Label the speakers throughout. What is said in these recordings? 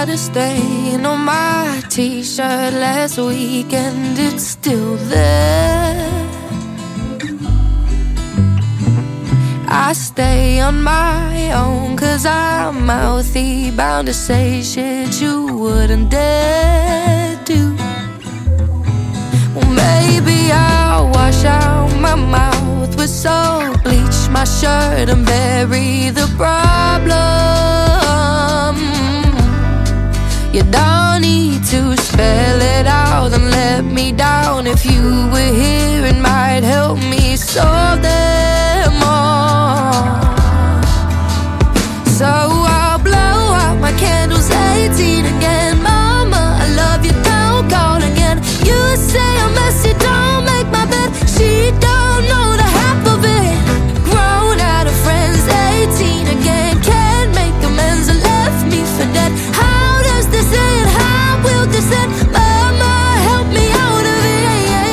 Speaker 1: a stain on my t-shirt last week, and it's still there. I stay on my own 'cause I'm mouthy, bound to say shit you wouldn't dare do. Well, maybe I'll wash out my mouth with soap, bleach my shirt and bury the problem. You don't need to spell it out and let me down. If you were here, it might help me solve them all. So I'll blow out my candles 18 again. Mama, I love you, don't call again. You say I'm messy, don't make my bed. She don't know the half of it. Grown out of friends, 18 again. Can't make amends and left me for dead. How does this end? How will this end? Mama, help me out of it.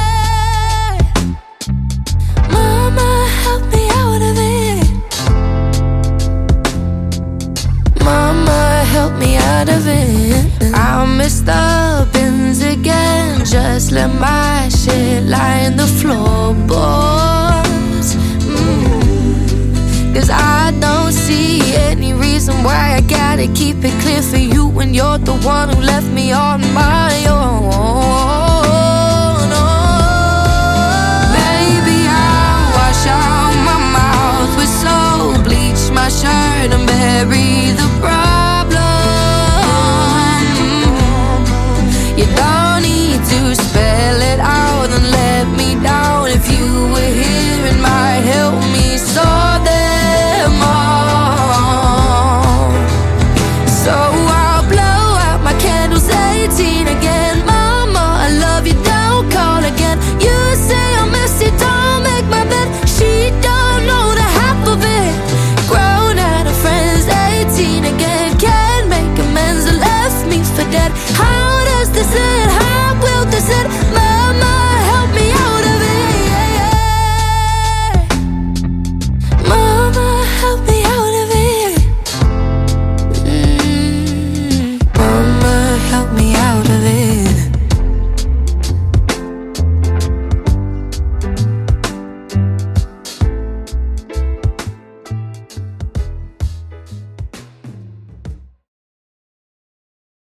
Speaker 1: Mama, help me out of it. Mama, help me out of it. I'll miss the bins again. Just let my shit lie in the floorboards. 'Cause I don't see any reason why I gotta keep it clear for you when you're the one who left me on my own. Baby, I'll wash out my mouth with soap, bleach my shirt and bury the problem. You don't